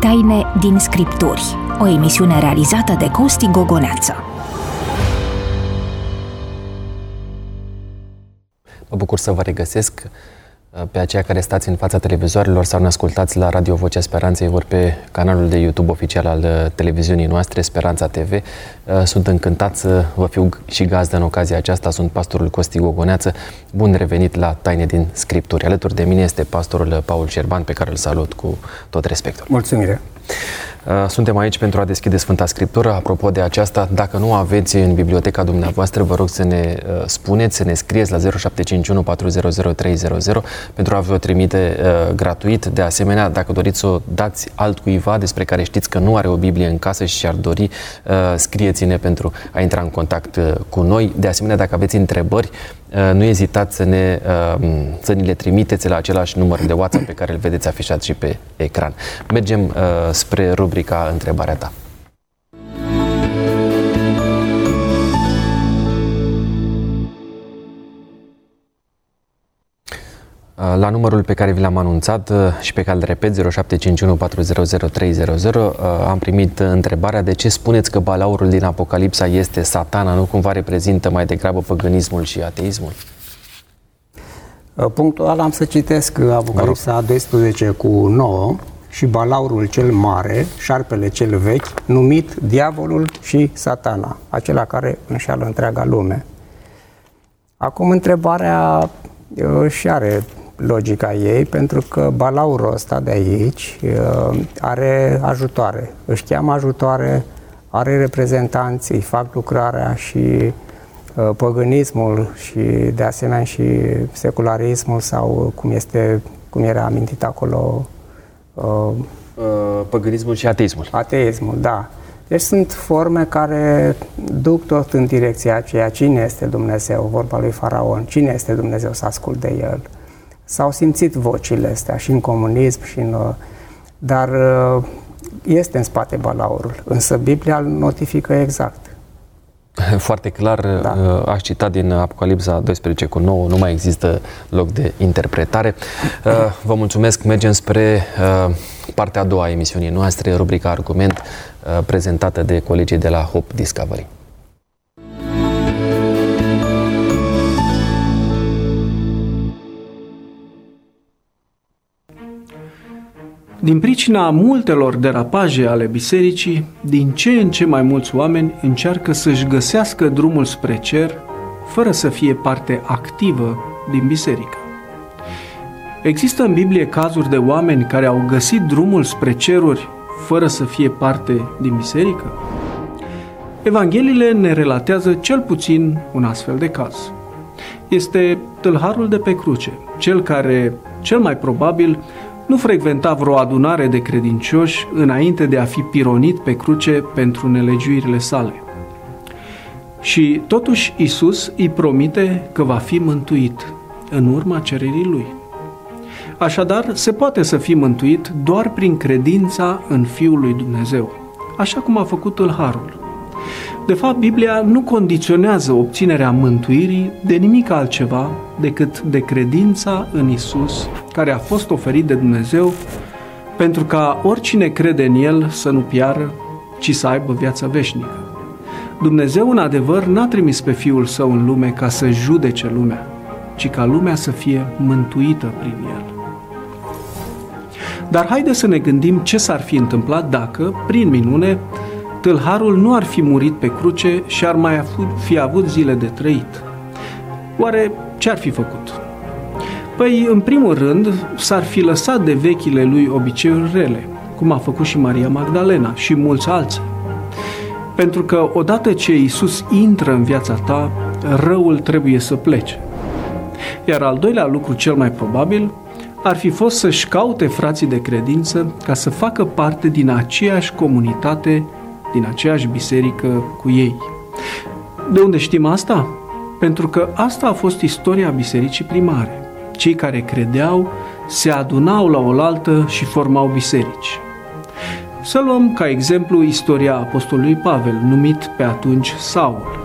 Taine din Scripturi, o emisiune realizată de Costi Gogoneață. Mă bucur să vă regăsesc pe aceia care stați în fața televizoarelor sau ne ascultați la Radio Vocea Speranței, ori pe canalul de YouTube oficial al televiziunii noastre, Speranța TV. Sunt încântat să vă fiu și gazdă în ocazia aceasta. Sunt pastorul Costi Gogoneață. Bun revenit la Taine din Scripturi. Alături de mine este pastorul Paul Șerban, pe care îl salut cu tot respectul. Mulțumire! Suntem aici pentru a deschide Sfânta Scriptură. Apropo de aceasta, dacă nu aveți în biblioteca dumneavoastră, vă rog să ne spuneți, să ne scrieți la 0751 400 300 pentru a vă trimite gratuit. De asemenea, dacă doriți să o dați altcuiva despre care știți că nu are o Biblie în casă și ar dori, scrieți-ne pentru a intra în contact cu noi. De asemenea, dacă aveți întrebări, nu ezitați să ni le trimiteți la același număr de WhatsApp pe care îl vedeți afișat și pe ecran. Mergem spre rubrica Întrebarea ta. La numărul pe care vi l-am anunțat și pe care îl repet, 0751 400 300, am primit întrebarea: de ce spuneți că balaurul din Apocalipsa este Satana, nu cumva reprezintă mai degrabă păgânismul și ateismul? Punctual am să citesc Apocalipsa 12:9 și balaurul cel mare, șarpele cel vechi, numit diavolul și Satana, acela care înșeală întreaga lume. Acum întrebarea și are logica ei, pentru că balaurul ăsta de aici are ajutoare, își cheamă ajutoare, are reprezentanți, îi fac lucrarea și păgânismul și de asemenea și secularismul sau cum era amintit acolo, păgânismul și ateismul. Ateismul, da. Deci sunt forme care duc tot în direcția aceea. Cine este Dumnezeu? Vorba lui Faraon. Cine este Dumnezeu? Să ascult de el. S-au simțit vocile astea și în comunism și în... Dar este în spate balaurul. Însă Biblia îl notifică exact. Foarte clar, da. Aș cita din Apocalipsa 12:9, nu mai există loc de interpretare. Vă mulțumesc, mergem spre partea a doua a emisiunii noastre, rubrica Argument, prezentată de colegii de la Hope Discovery. Din pricina multelor derapaje ale bisericii, din ce în ce mai mulți oameni încearcă să-și găsească drumul spre cer, fără să fie parte activă din biserică. Există în Biblie cazuri de oameni care au găsit drumul spre ceruri fără să fie parte din biserică? Evangheliile ne relatează cel puțin un astfel de caz. Este tâlharul de pe cruce, cel care, cel mai probabil, nu frecventa vreo adunare de credincioși înainte de a fi pironit pe cruce pentru nelegiuirile sale. Și totuși Iisus îi promite că va fi mântuit în urma cererii lui. Așadar, se poate să fii mântuit doar prin credința în Fiul lui Dumnezeu, așa cum a făcut tâlharul. De fapt, Biblia nu condiționează obținerea mântuirii de nimic altceva decât de credința în Iisus, care a fost oferit de Dumnezeu pentru ca oricine crede în El să nu piară, ci să aibă viața veșnică. Dumnezeu, în adevăr, n-a trimis pe Fiul Său în lume ca să judece lumea, ci ca lumea să fie mântuită prin El. Dar haideți să ne gândim ce s-ar fi întâmplat dacă, prin minune, tâlharul nu ar fi murit pe cruce și ar mai fi avut zile de trăit. Oare ce ar fi făcut? Păi, în primul rând, s-ar fi lăsat de vechile lui obiceiuri rele, cum a făcut și Maria Magdalena și mulți alții. Pentru că odată ce Iisus intră în viața ta, răul trebuie să plece. Iar al doilea lucru cel mai probabil ar fi fost să-și caute frații de credință ca să facă parte din aceeași comunitate, din aceeași biserică cu ei. De unde știm asta? Pentru că asta a fost istoria bisericii primare. Cei care credeau se adunau la oaltă și formau biserici. Să luăm ca exemplu istoria apostolului Pavel, numit pe atunci Saul.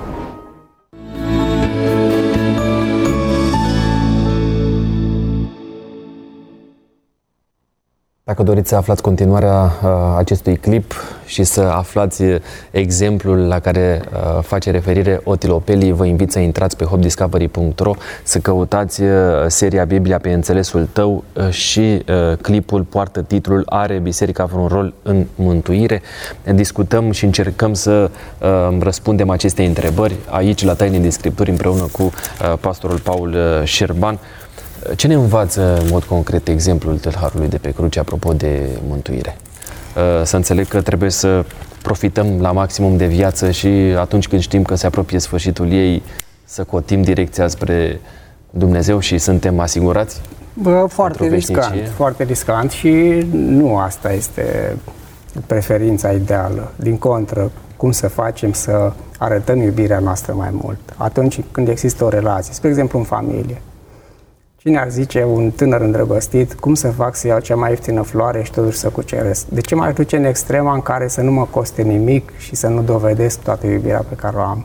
Dacă doriți să aflați continuarea acestui clip și să aflați exemplul la care face referire Otil Opeli, vă invit să intrați pe hopediscovery.ro, să căutați seria Biblia pe înțelesul tău și clipul poartă titlul Are Biserica vreun rol în mântuire? Discutăm și încercăm să răspundem aceste întrebări aici la Taine din Scripturi împreună cu pastorul Paul Șerban. Ce ne învață în mod concret exemplul tâlharului de pe cruce apropo de mântuire? Să înțeleg că trebuie să profităm la maximum de viață și atunci când știm că se apropie sfârșitul ei, să cotim direcția spre Dumnezeu și suntem asigurați? Foarte riscant, foarte riscant și nu asta este preferința ideală. Din contră, cum să facem să arătăm iubirea noastră mai mult? Atunci când există o relație, spre exemplu în familie. Cine ar zice un tânăr îndrăgostit, cum să fac să iau cea mai ieftină floare și totuși să cuceresc? De ce m-aș duce în extrema în care să nu mă coste nimic și să nu dovedesc toată iubirea pe care o am?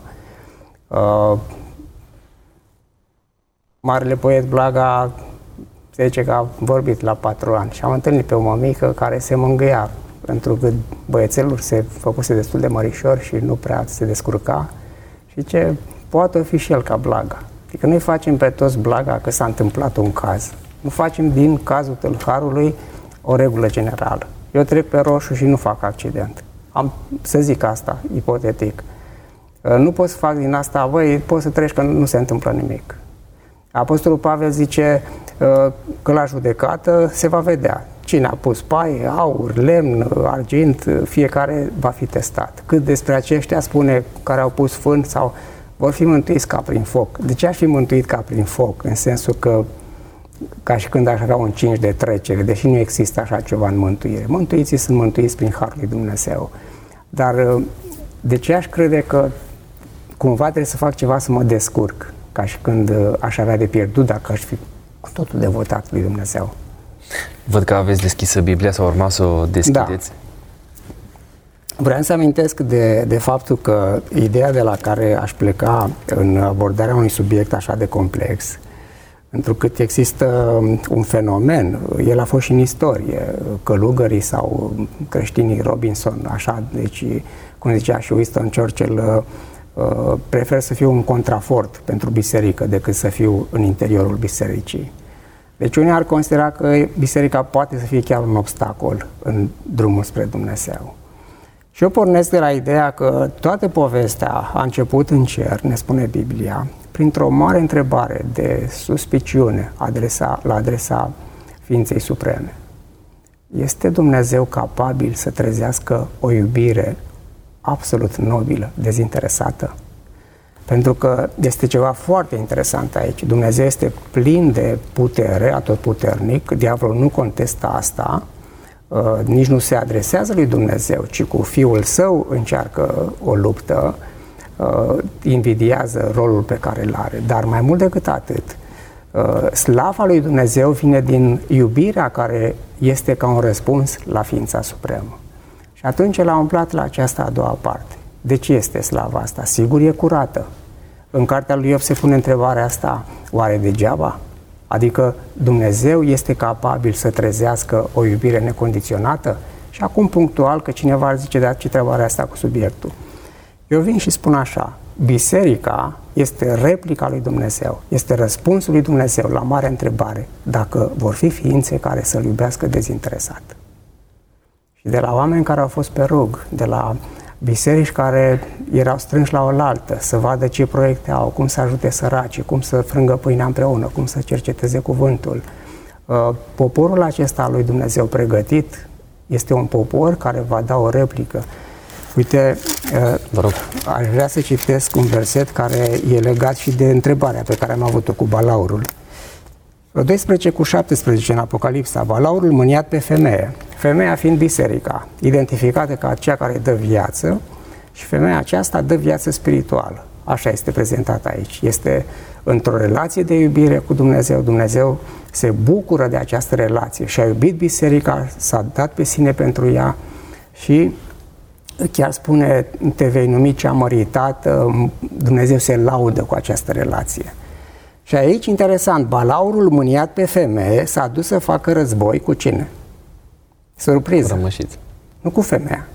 Marele poet Blaga se zice că a vorbit la 4 ani și am întâlnit pe o mămică care se mângâia pentru că băiețelul se făcuse destul de mărișor și nu prea se descurca și ce poate fi și el ca Blaga. Adică noi facem pe toți Blaga că s-a întâmplat un caz. Nu facem din cazul tâlharului o regulă generală. Eu trec pe roșu și nu fac accident. Să zic asta, ipotetic. Nu pot să fac din asta, poți să treci că nu se întâmplă nimic. Apostolul Pavel zice că la judecată se va vedea cine a pus paie, aur, lemn, argint, fiecare va fi testat. Cât despre aceștia spune care au pus fân sau vor fi mântuiți ca prin foc. De ce aș fi mântuit ca prin foc? În sensul că ca și când aș avea un 5 de trecere, deși nu există așa ceva în mântuire. Mântuiții sunt mântuiți prin Harul lui Dumnezeu. Dar de ce aș crede că cumva trebuie să fac ceva să mă descurc, ca și când aș avea de pierdut dacă aș fi cu totul devotat lui Dumnezeu? Văd că aveți deschisă Biblia, sau urma să o deschideți. Da. Vreau să amintesc de faptul că ideea de la care aș pleca în abordarea unui subiect așa de complex, întrucât există un fenomen, el a fost și în istorie, călugării sau creștinii Robinson, așa, deci, cum zicea și Winston Churchill, prefer să fiu un contrafort pentru biserică decât să fiu în interiorul bisericii. Deci unii ar considera că biserica poate să fie chiar un obstacol în drumul spre Dumnezeu. Și eu pornesc de la ideea că toată povestea a început în cer, ne spune Biblia, printr-o mare întrebare de suspiciune la adresa Ființei Supreme. Este Dumnezeu capabil să trezească o iubire absolut nobilă, dezinteresată? Pentru că este ceva foarte interesant aici. Dumnezeu este plin de putere, atotputernic, diavolul nu contestă asta, nici nu se adresează lui Dumnezeu, ci cu Fiul Său încearcă o luptă, invidiază rolul pe care îl are. Dar mai mult decât atât, slava lui Dumnezeu vine din iubirea care este ca un răspuns la Ființa Supremă. Și atunci l-a umplat la această a doua parte. De ce este slava asta? Sigur e curată. În cartea lui Iov se pune întrebarea asta, oare degeaba? Adică Dumnezeu este capabil să trezească o iubire necondiționată? Și acum punctual, că cineva ar zice, dar ce treabă are asta cu subiectul? Eu vin și spun așa, biserica este replica lui Dumnezeu, este răspunsul lui Dumnezeu la mare întrebare, dacă vor fi ființe care să-L iubească dezinteresat. Și de la oameni care au fost pe rug, de la biserici care erau strânși la oaltă, să vadă ce proiecte au, cum să ajute săracii, cum să frângă pâinea împreună, cum să cerceteze cuvântul. Poporul acesta al lui Dumnezeu pregătit este un popor care va da o replică. Uite, aș vrea să citesc un verset care e legat și de întrebarea pe care am avut-o cu balaurul. 12:17 în Apocalipsa, balaurul mâniat pe femeie, femeia fiind biserica, identificată ca aceea care dă viață, și femeia aceasta dă viață spirituală. Așa este prezentată aici. Este într-o relație de iubire cu Dumnezeu. Dumnezeu se bucură de această relație și a iubit biserica, s-a dat pe sine pentru ea și chiar spune, te vei numi cea măritată, Dumnezeu se laudă cu această relație. Și aici, interesant, balaurul mâniat pe femeie s-a dus să facă război cu cine? Surpriză. Rămășiță. Nu cu femeia.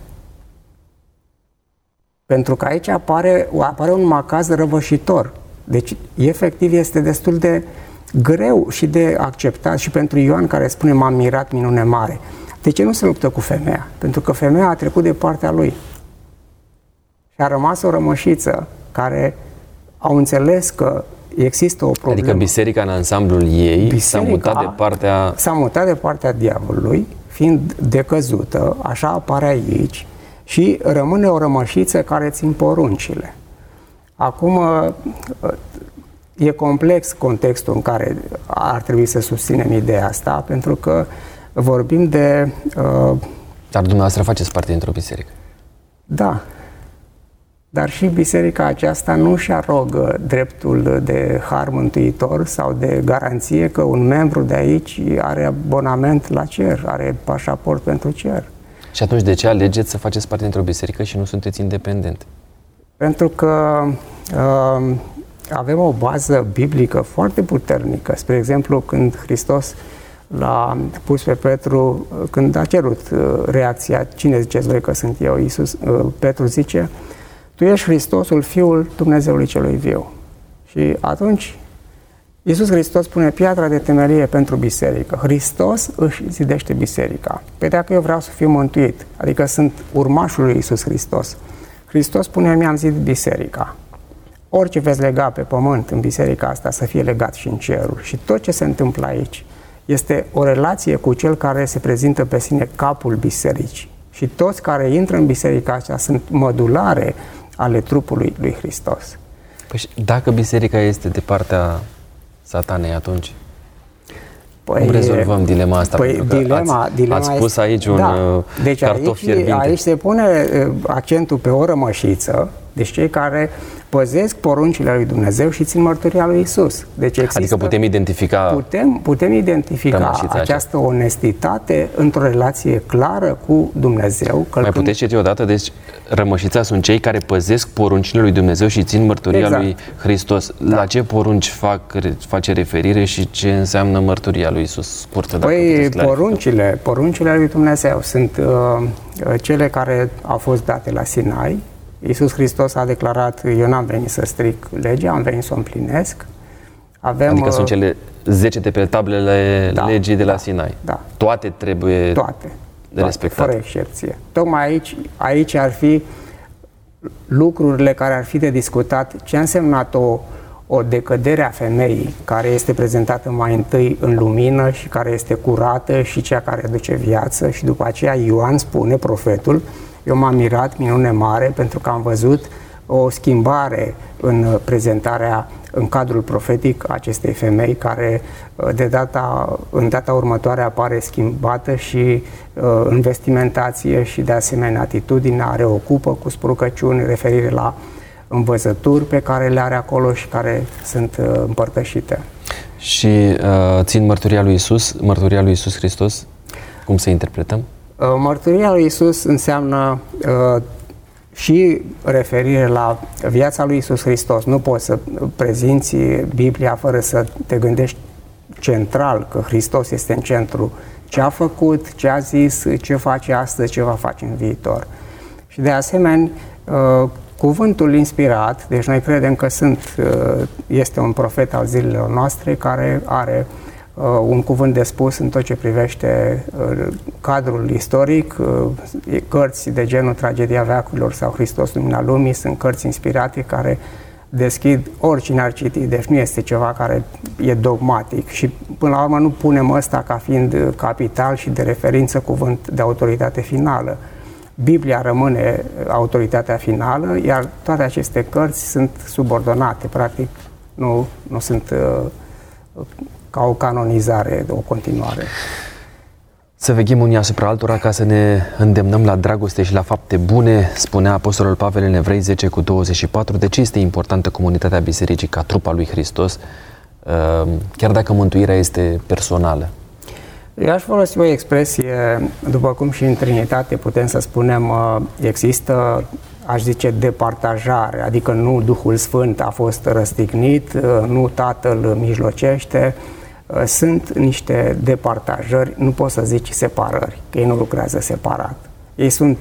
Pentru că aici apare un macaz răvășitor. Deci, efectiv, este destul de greu și de acceptat și pentru Ioan, care spune m-am mirat, minune mare. De ce nu se luptă cu femeia? Pentru că femeia a trecut de partea lui. Și a rămas o rămășiță care au înțeles că există o problemă. Adică biserica în ansamblul ei s-a mutat de partea diavolului, fiind decăzută, așa apare aici, și rămâne o rămășiță care țin poruncile. Acum, e complex contextul în care ar trebui să susținem ideea asta, pentru că vorbim de... Dar dumneavoastră faceți parte dintr-o biserică. Da. Dar și biserica aceasta nu își arogă dreptul de har mântuitor sau de garanție că un membru de aici are abonament la cer, are pașaport pentru cer. Și atunci de ce alegeți să faceți parte dintr-o biserică și nu sunteți independente? Pentru că avem o bază biblică foarte puternică. Spre exemplu, când Hristos l-a pus pe Petru, când a cerut reacția, cine ziceți voi că sunt eu? Petru zice, tu ești Hristosul, Fiul Dumnezeului celui viu. Și atunci Iisus Hristos pune piatra de temelie pentru biserică. Hristos își zidește biserica. Păi dacă eu vreau să fiu mântuit, adică sunt urmașul lui Iisus Hristos, Hristos spune, mi-am zidit biserica. Orice veți lega pe pământ în biserica asta să fie legat și în ceruri. Și tot ce se întâmplă aici este o relație cu cel care se prezintă pe sine capul bisericii. Și toți care intră în biserica aceasta sunt mădulare ale trupului lui Hristos. Păi dacă biserica este de partea Satanei, atunci cum rezolvăm dilema asta? Păi dilema ați pus aici un cartof fierbinte. Aici se pune accentul pe o rămășiță, deci cei care păzesc poruncile lui Dumnezeu și țin mărturia lui Isus. Deci adică putem identifica putem identifica această onestitate într-o relație clară cu Dumnezeu. Mai puteți citi odată? Deci rămășița sunt cei care păzesc poruncile lui Dumnezeu și țin mărturia lui Hristos. Da. La ce porunci face referire și ce înseamnă mărturia lui Isus? Scurtă, păi poruncile lui Dumnezeu sunt cele care au fost date la Sinai. Iisus Hristos a declarat, eu n-am venit să stric legea, am venit să o împlinesc. Adică sunt cele 10 de pe tablele legii de la Sinai. Da. Toate trebuie respectate. Fără excepție. Tocmai aici ar fi lucrurile care ar fi de discutat. Ce a însemnat o decădere a femeii care este prezentată mai întâi în lumină și care este curată și cea care aduce viață, și după aceea Ioan spune, profetul, eu m-am mirat, minune mare, pentru că am văzut o schimbare în prezentarea, în cadrul profetic acestei femei, care în data următoare apare schimbată și în vestimentație și de asemenea atitudinea, reocupă cu sprucăciuni, referire la învățături pe care le are acolo și care sunt împărtășite. Și țin mărturia lui Iisus Hristos, cum să interpretăm? Mărturia lui Iisus înseamnă și referire la viața lui Iisus Hristos. Nu poți să prezinți Biblia fără să te gândești central că Hristos este în centru. Ce a făcut, ce a zis, ce face astăzi, ce va face în viitor. Și de asemenea, cuvântul inspirat, deci noi credem că este un profet al zilelor noastre care are un cuvânt de spus în tot ce privește cadrul istoric. Cărți de genul Tragedia veacurilor sau Hristos, Lumina lumii sunt cărți inspirate care deschid oricine ar citi, deci nu este ceva care e dogmatic și până la urmă nu punem ăsta ca fiind capital și de referință, cuvânt de autoritate finală. Biblia rămâne autoritatea finală, iar toate aceste cărți sunt subordonate, practic nu sunt ca o canonizare, o continuare. Să veghem unii asupra altora ca să ne îndemnăm la dragoste și la fapte bune, spunea Apostolul Pavel în Evrei 10:24. De ce este importantă comunitatea bisericii ca trup al lui Hristos, chiar dacă mântuirea este personală? Eu aș folosi o expresie, după cum și în Trinitate putem să spunem, există, aș zice, departajare, adică nu Duhul Sfânt a fost răstignit, nu Tatăl mijlocește, Sunt niște departajări, nu poți să zici separări, că ei nu lucrează separat. Ei sunt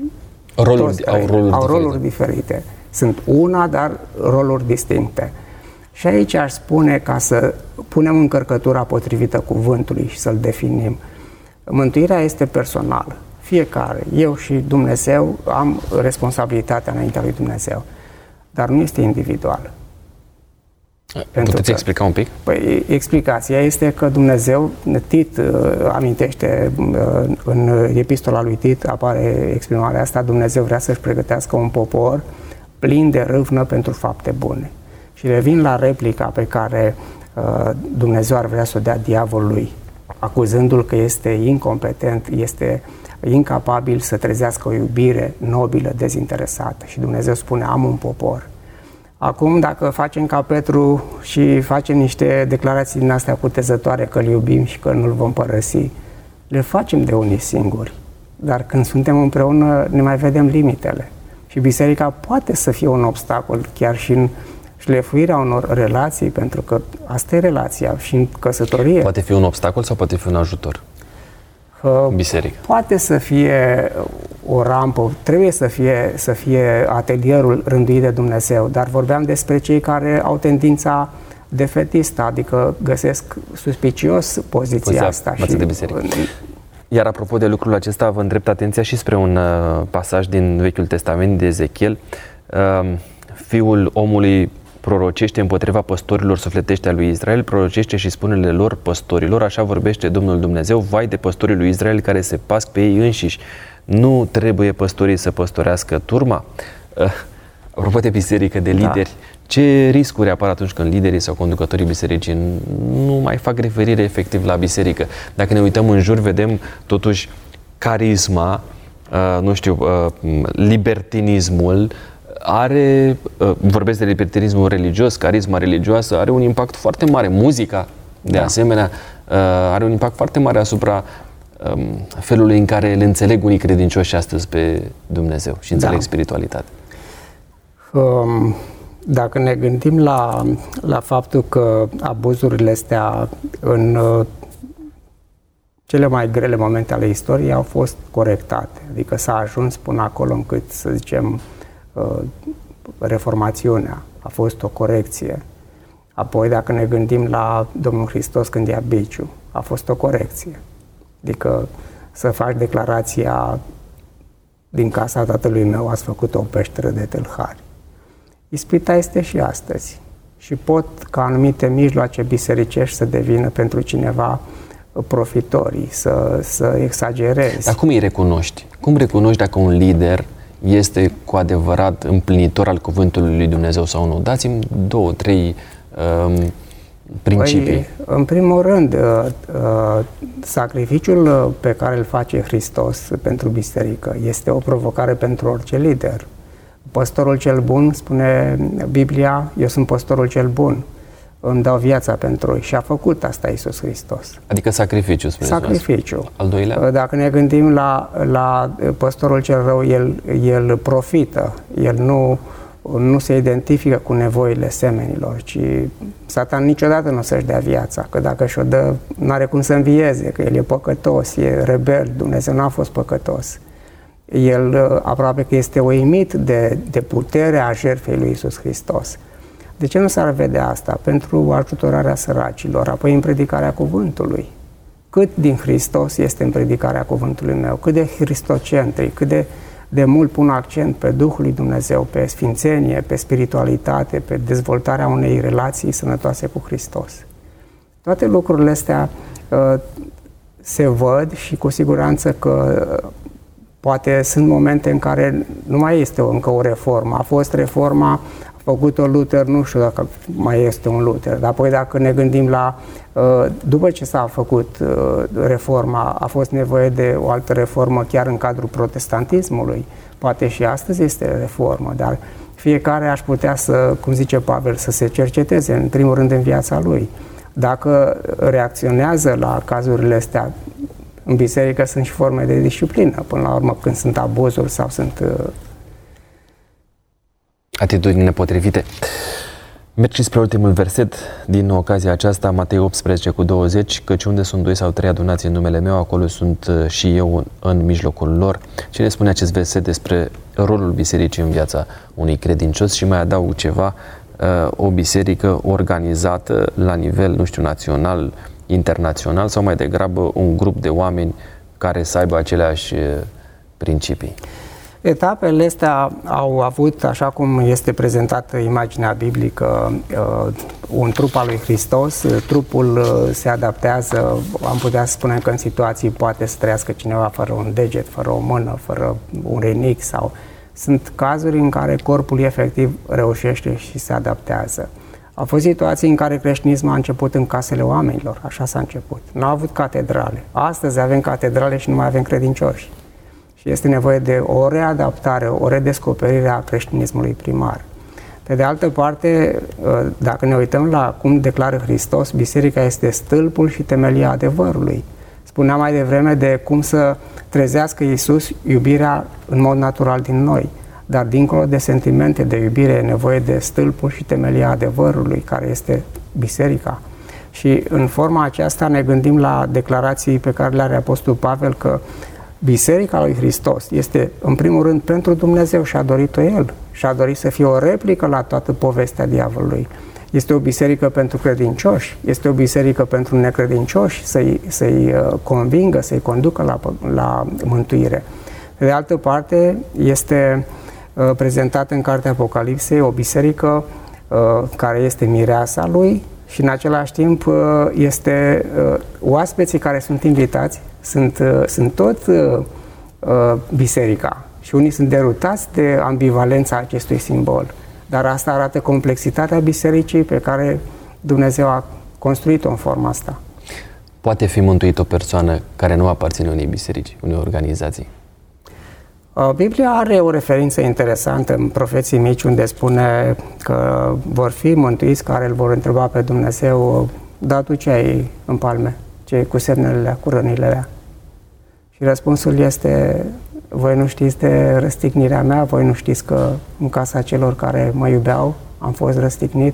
au roluri diferite. Sunt una, dar roluri distincte. Și aici aș spune, ca să punem încărcătura potrivită cuvântului și să-l definim, mântuirea este personală. Fiecare, eu și Dumnezeu, am responsabilitatea înaintea lui Dumnezeu, dar nu este individuală. Puteți explica un pic? Păi, explicația este că Dumnezeu, Tit amintește, în epistola lui Tit apare exprimarea asta, Dumnezeu vrea să-și pregătească un popor plin de râvnă pentru fapte bune. Și revin la replica pe care Dumnezeu ar vrea să o dea diavolului, acuzându-l că este incompetent, este incapabil să trezească o iubire nobilă, dezinteresată. Și Dumnezeu spune, am un popor. Acum, dacă facem ca Petru și facem niște declarații din astea cutezătoare că îl iubim și că nu-l vom părăsi, le facem de unii singuri. Dar când suntem împreună, ne mai vedem limitele. Și biserica poate să fie un obstacol chiar și în șlefuirea unor relații, pentru că asta e relația și în căsătorie. Poate fi un obstacol sau poate fi un ajutor? Biserica. Poate să fie o rampă, trebuie să fie atelierul rânduit de Dumnezeu, dar vorbeam despre cei care au tendința defetistă, adică găsesc suspicios poziția asta. Și de biserică. Iar apropo de lucrul acesta, vă îndrept atenția și spre un pasaj din Vechiul Testament de Ezechiel. Fiul omului prorocește împotriva păstorilor sufletești a lui Israel, prorocește și spune lor păstorilor, așa vorbește Domnul Dumnezeu, vai de păstorii lui Israel care se pasc pe ei înșiși. Nu trebuie păstorii să păstorească turma? Apropo de biserică, de lideri, ce riscuri apar atunci când liderii sau conducătorii bisericii nu mai fac referire efectiv la biserică? Dacă ne uităm în jur, vedem totuși carisma, libertinismul, vorbesc de libertinismul religios, carisma religioasă, are un impact foarte mare. Muzica, de asemenea, are un impact foarte mare asupra felului în care le înțeleg unii credincioși astăzi pe Dumnezeu și înțeleg spiritualitatea. Dacă ne gândim la faptul că abuzurile astea în cele mai grele momente ale istoriei au fost corectate, adică s-a ajuns până acolo încât, să zicem, reformațiunea a fost o corecție. Apoi, dacă ne gândim la Domnul Hristos când ia biciu, a fost o corecție. Adică să faci declarația din casa tatălui meu ați făcut o peșteră de tâlhari. Ispita este și astăzi. Și pot ca anumite mijloace bisericești să devină pentru cineva profitorii, să exagerezi. Dar cum îi recunoști? Cum recunoști dacă un lider este cu adevărat împlinitor al cuvântului lui Dumnezeu sau nu? Dați-mi 2-3 principii. Păi, în primul rând, sacrificiul pe care îl face Hristos pentru biserică este o provocare pentru orice lider. Păstorul cel bun, spune Biblia, eu sunt păstorul cel bun, îmi dau viața pentru ei. Și a făcut asta Iisus Hristos. Adică sacrificiu, spuneți. Sacrificiu. Al doilea? Dacă ne gândim la păstorul cel rău, el profită, el nu se identifică cu nevoile semenilor, ci Satan niciodată nu o să-și dea viața, că dacă și-o dă, n-are cum să învieze, că el e păcătos, e rebel, Dumnezeu n-a fost păcătos. El aproape că este uimit de puterea jertfei lui Iisus Hristos. De ce nu s-ar vedea asta? Pentru ajutorarea săracilor, apoi în predicarea cuvântului. Cât din Hristos este în predicarea cuvântului meu, cât de hristocentric, cât de mult pun accent pe Duhul lui Dumnezeu, pe sfințenie, pe spiritualitate, pe dezvoltarea unei relații sănătoase cu Hristos. Toate lucrurile astea se văd și cu siguranță că poate sunt momente în care nu mai este încă o reformă. A fost reforma, a făcut-o Luther, nu știu dacă mai este un Luther, dar apoi dacă ne gândim la, după ce s-a făcut reforma, a fost nevoie de o altă reformă chiar în cadrul protestantismului. Poate și astăzi este reformă, dar fiecare aș putea să, cum zice Pavel, să se cerceteze, în primul rând în viața lui. Dacă reacționează la cazurile astea, în biserică sunt și forme de disciplină, până la urmă când sunt abuzuri sau sunt atitudini nepotrivite. Merg și spre ultimul verset din ocazia aceasta, Matei 18:20, căci unde sunt 2 sau 3 adunați în numele meu, acolo sunt și eu în mijlocul lor. Ce ne spune acest verset despre rolul bisericii în viața unui credincios? Și mai adaug ceva, o biserică organizată la nivel, nu știu, național, internațional, sau mai degrabă un grup de oameni care să aibă aceleași principii? Etapele astea au avut, așa cum este prezentată imaginea biblică, un trup al lui Hristos. Trupul se adaptează, am putea spune că în situații poate să trăiască cineva fără un deget, fără o mână, fără un renic, sau sunt cazuri în care corpul efectiv reușește și se adaptează. Au fost situații în care creștinismul a început în casele oamenilor, așa s-a început. Nu au avut catedrale. Astăzi avem catedrale și nu mai avem credincioși. Și este nevoie de o readaptare, o redescoperire a creștinismului primar. Pe de altă parte, dacă ne uităm la cum declară Hristos, biserica este stâlpul și temelia adevărului. Spuneam mai devreme de cum să trezească Iisus iubirea în mod natural din noi. Dar dincolo de sentimente de iubire e nevoie de stâlpul și temelia adevărului, care este biserica. Și în forma aceasta ne gândim la declarații pe care le are Apostolul Pavel, că Biserica lui Hristos este, în primul rând, pentru Dumnezeu și a dorit-o El. Și a dorit să fie o replică la toată povestea diavolului. Este o biserică pentru credincioși, este o biserică pentru necredincioși, să-i convingă, să-i conducă la mântuire. Pe de altă parte, este prezentată în Cartea Apocalipsei o biserică care este mireasa lui și în același timp este oaspeții care sunt invitați, sunt tot biserica. Și unii sunt derutați de ambivalența acestui simbol. Dar asta arată complexitatea bisericii pe care Dumnezeu a construit-o în forma asta. Poate fi mântuit o persoană care nu aparține unei biserici, unei organizații? Biblia are o referință interesantă în Profeții Mici, unde spune că vor fi mântuiți care îl vor întreba pe Dumnezeu: da, tu ce ai în palme? Ce ai cu semnele alea, cu rănile alea? Și răspunsul este: voi nu știți de răstignirea mea? Voi nu știți că în casa celor care mă iubeau am fost răstignit?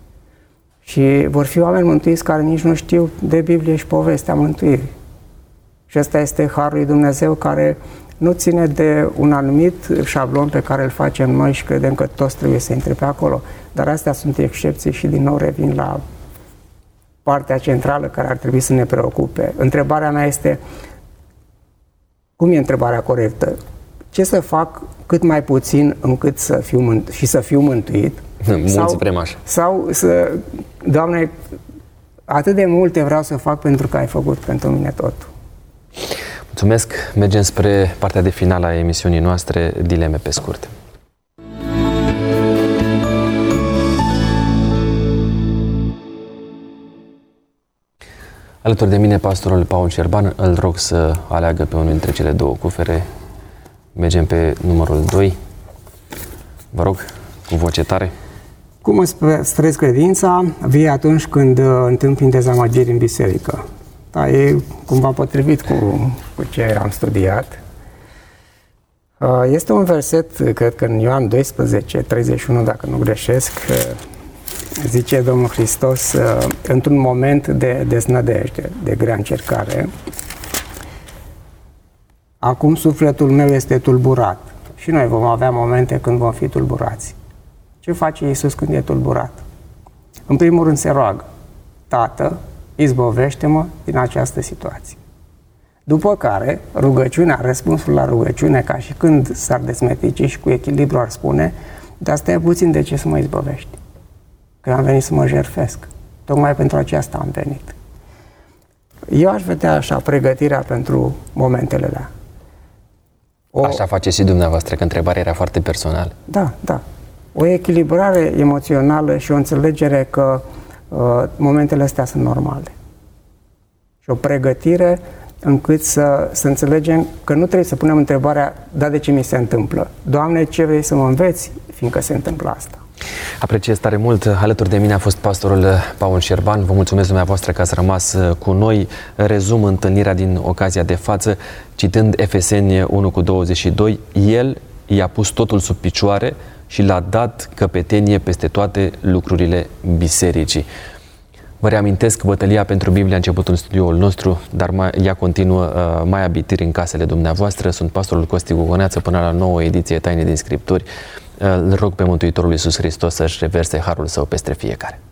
Și vor fi oameni mântuiți care nici nu știu de Biblie și povestea mântuirii. Și ăsta este harul lui Dumnezeu, care nu ține de un anumit șablon pe care îl facem noi și credem că toți trebuie să intre pe acolo. Dar astea sunt excepții și din nou revin la partea centrală care ar trebui să ne preocupe. Întrebarea mea este: cum e întrebarea corectă? Ce să fac cât mai puțin încât să fiu mântuit? Mulți vremași. Sau să, Doamne, atât de multe vreau să fac pentru că ai făcut pentru mine totul. Mulțumesc. Mergem spre partea de finală a emisiunii noastre, dileme pe scurt. Alături de mine, pastorul Paul Șerban. Îl rog să aleagă pe unul dintre cele două cufere. Mergem pe numărul 2. Vă rog, cu voce tare. Cum îți păstrezi credința? Vii atunci când întâmpini dezamăgiri în biserică. Da, e cumva potrivit cu ce am studiat. Este un verset, cred că în Ioan 12:31, dacă nu greșesc, zice Domnul Hristos, într-un moment de deznădejde, de grea încercare: acum sufletul meu este tulburat. Și noi vom avea momente când vom fi tulburați. Ce face Iisus când e tulburat? În primul rând se roagă: Tată, izbăvește-mă din această situație. După care, rugăciunea, răspunsul la rugăciune, ca și când s-ar desmetici și cu echilibru ar spune: dar stai puțin, de ce să mă izbăvești? Că am venit să mă jertfesc. Tocmai pentru aceasta am venit. Eu aș vedea așa pregătirea pentru momentele alea. Așa face și dumneavoastră, că întrebarea era foarte personală. Da, da. O echilibrare emoțională și o înțelegere că momentele astea sunt normale. Și o pregătire încât să înțelegem că nu trebuie să punem întrebarea: da, de ce mi se întâmplă? Doamne, ce vrei să mă înveți, fiindcă se întâmplă asta? Apreciez tare mult. Alături de mine a fost pastorul Paul Șerban. Vă mulțumesc dumneavoastră că ați rămas cu noi. Rezum întâlnirea din ocazia de față, citând Efeseni 1:22. El i-a pus totul sub picioare și l-a dat căpetenie peste toate lucrurile bisericii. Vă reamintesc, bătălia pentru Biblie a început în studioul nostru, dar ea continuă mai abitiri în casele dumneavoastră. Sunt pastorul Costi Gogoneață, până la 9 ediție Taine din Scripturi. Îl rog pe Mântuitorul Iisus Hristos să-și reverse harul său peste fiecare.